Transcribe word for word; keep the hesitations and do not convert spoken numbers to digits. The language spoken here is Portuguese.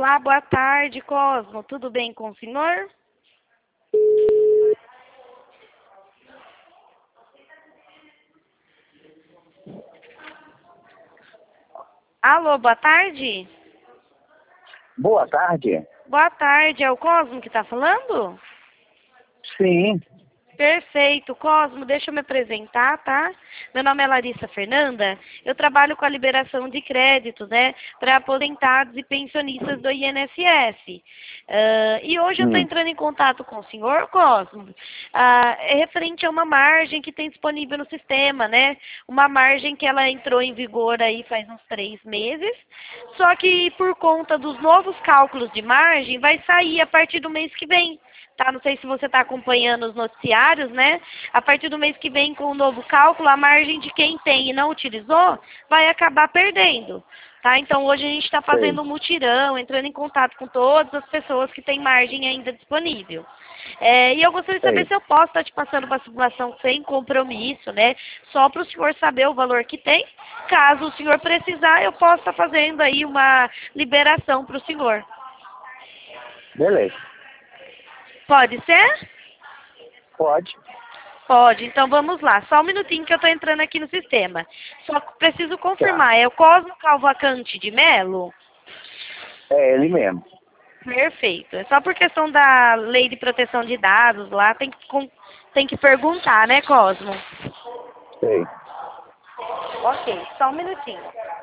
Olá, boa tarde, Cosmo. Tudo bem com o senhor? Alô, boa tarde? Boa tarde. Boa tarde, é o Cosmo que está falando? Sim, Perfeito. Cosmo, deixa eu me apresentar, tá? Meu nome é Larissa Fernanda. Eu trabalho com a liberação de crédito, né, para aposentados e pensionistas do I N S S. Ah, e hoje eu estou hum, entrando em contato com o senhor, Cosmo, ah, é referente a uma margem que tem disponível no sistema, né? Uma margem que ela entrou em vigor aí faz uns três meses, só que por conta dos novos cálculos de margem, vai sair a partir do mês que vem. Tá? Não sei se você está acompanhando os noticiários, né? A partir do mês que vem, com o novo cálculo, a margem de quem tem e não utilizou vai acabar perdendo. Tá? Então, hoje a gente está sei, fazendo um mutirão, entrando em contato com todas as pessoas que têm margem ainda disponível. É, e eu gostaria de saber sei. se eu posso estar te passando uma simulação sem compromisso, né? Só para o senhor saber o valor que tem. Caso o senhor precisar, eu posso estar fazendo aí uma liberação para o senhor. Beleza. Pode ser? Pode. Pode, então vamos lá. Só um minutinho que eu estou entrando aqui no sistema. Só preciso Tá. confirmar, é o Cosmo Calvacante de Melo? É ele mesmo. Perfeito. É só por questão da lei de proteção de dados lá, tem que, com- tem que perguntar, né, Cosmo? Sei. Ok, só um minutinho.